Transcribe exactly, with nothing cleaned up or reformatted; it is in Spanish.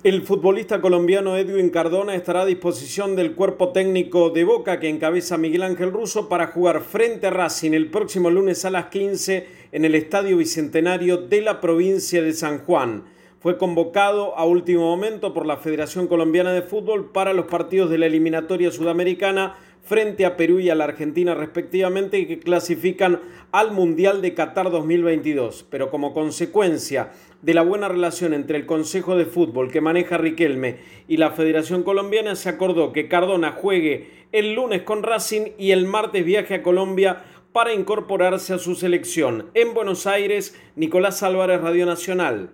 El futbolista colombiano Edwin Cardona estará a disposición del cuerpo técnico de Boca que encabeza Miguel Ángel Russo para jugar frente a Racing el próximo lunes a las quince en el Estadio Bicentenario de la provincia de San Juan. Fue convocado a último momento por la Federación Colombiana de Fútbol para los partidos de la eliminatoria sudamericana frente a Perú y a la Argentina respectivamente, y que clasifican al Mundial de Qatar dos mil veintidós. Pero como consecuencia de la buena relación entre el Consejo de Fútbol que maneja Riquelme y la Federación Colombiana, se acordó que Cardona juegue el lunes con Racing y el martes viaje a Colombia para incorporarse a su selección. En Buenos Aires, Nicolás Álvarez, Radio Nacional.